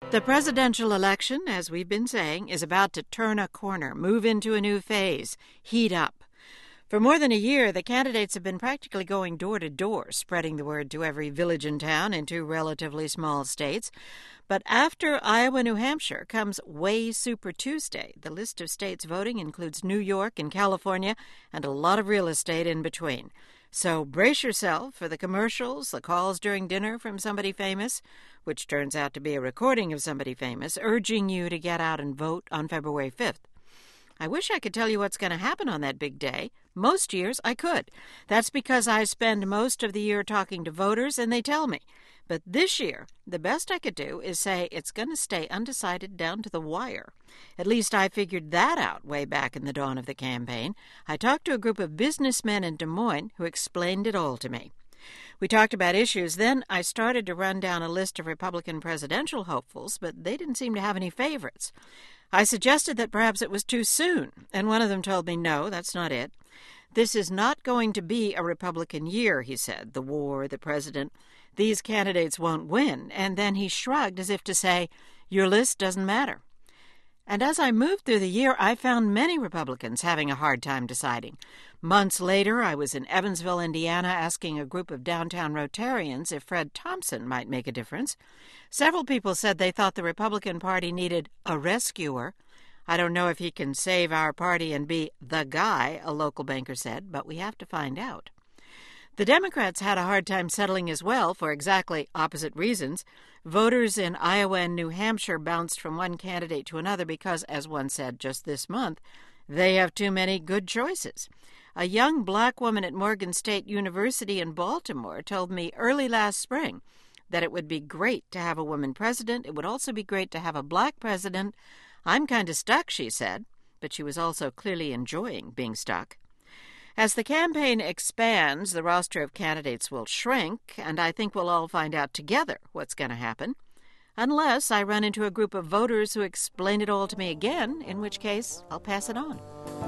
The presidential election, as we've been saying, is about to turn a corner, move into a new phase, heat up. For more than a year, the candidates have been practically going door to door, spreading the word to every village and town in two relatively small states. But after Iowa, New Hampshire comes Way Super Tuesday. The list of states voting includes New York and California and a lot of real estate in between. So brace yourself for the commercials, the calls during dinner from somebody famous, which turns out to be a recording of somebody famous, urging you to get out and vote on February 5th. I wish I could tell you what's going to happen on that big day. Most years I could. That's because I spend most of the year talking to voters and they tell me. But this year, the best I could do is say it's going to stay undecided down to the wire. At least I figured that out way back in the dawn of the campaign. I talked to a group of businessmen in Des Moines who explained it all to me. We talked about issues. Then I started to run down a list of Republican presidential hopefuls, but they didn't seem to have any favorites. I suggested that perhaps it was too soon, and one of them told me, no, that's not it. This is not going to be a Republican year, he said. The war, the president, these candidates won't win. And then he shrugged as if to say, your list doesn't matter. And as I moved through the year, I found many Republicans having a hard time deciding. Months later, I was in Evansville, Indiana, asking a group of downtown Rotarians if Fred Thompson might make a difference. Several people said they thought the Republican Party needed a rescuer. I don't know if he can save our party and be the guy, a local banker said, but we have to find out. The Democrats had a hard time settling as well for exactly opposite reasons. Voters in Iowa and New Hampshire bounced from one candidate to another because, as one said just this month, they have too many good choices. A young black woman at Morgan State University in Baltimore told me early last spring that it would be great to have a woman president. It would also be great to have a black president. I'm kind of stuck, she said, but she was also clearly enjoying being stuck. As the campaign expands, the roster of candidates will shrink, and I think we'll all find out together what's going to happen, unless I run into a group of voters who explain it all to me again, in which case I'll pass it on.